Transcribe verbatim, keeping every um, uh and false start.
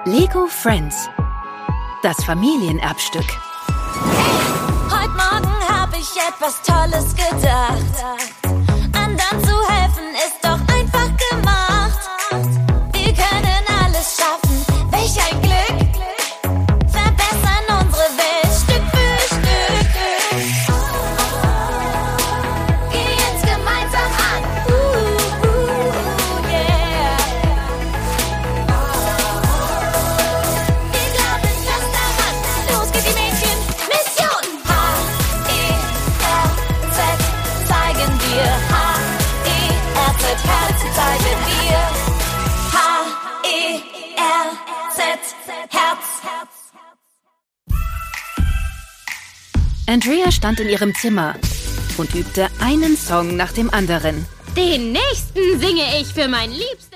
Lego Friends. Das Familienerbstück. Heute Morgen hab ich etwas Tolles gedacht. Anderen zu helfen ist doch einfach gemacht. Wir können alles schaffen, welch ein Glück. Verbessern unsere Welt Stück für Stück. Gehen's gemeinsam an. Uh, uh, yeah. Wir glauben fest daran. Los geht die Mädchen-Mission. H E R Z zeigen wir. H E R Z Herz zeigen wir. H E R Z Herz. Andrea stand in ihrem Zimmer und übte einen Song nach dem anderen. Den nächsten singe ich für mein Liebstes.